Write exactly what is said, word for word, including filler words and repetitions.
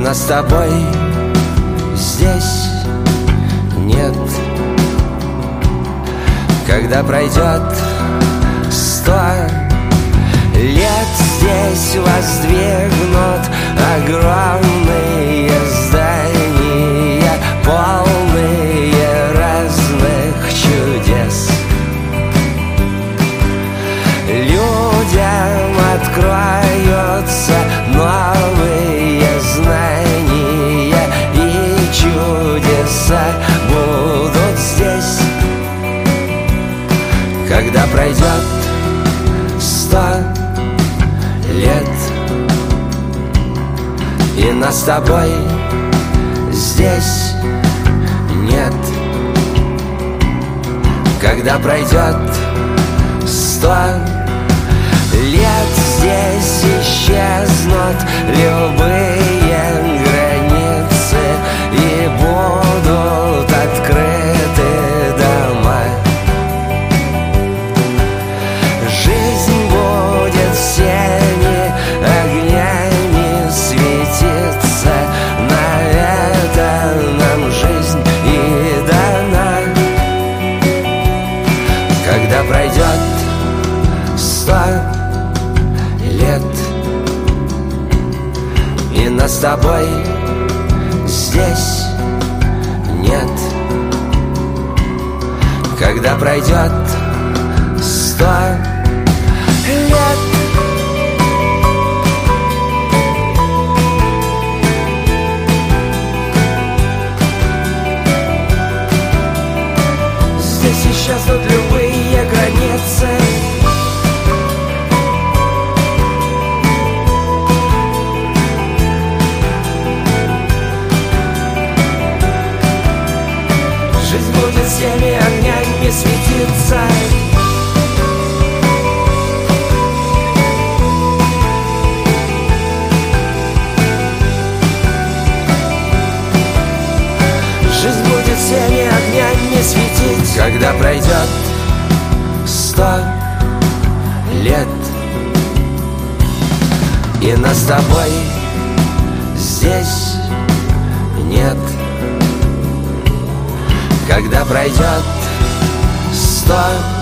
нас с тобой здесь нет. Когда пройдет сто лет, здесь воздвигнут огромные здания, полные разных чудес. Людям откроются новые знания, и чудеса будут здесь. Когда пройдет сто лет, и нас с тобой здесь нет. Когда пройдет сто лет, здесь исчезнут любые границы, и будут открыты дома. Жизнь будет всеми огнями светиться, на это нам жизнь и дана. Когда пройдет сто лет, и нас с тобой здесь нет. Когда пройдет сто лет. Здесь исчезнут любые границы, жизнь будет всеми огнями светиться. Жизнь будет всеми огнями светить. Когда пройдет сто лет, и нас с тобой здесь нет. Когда пройдет сто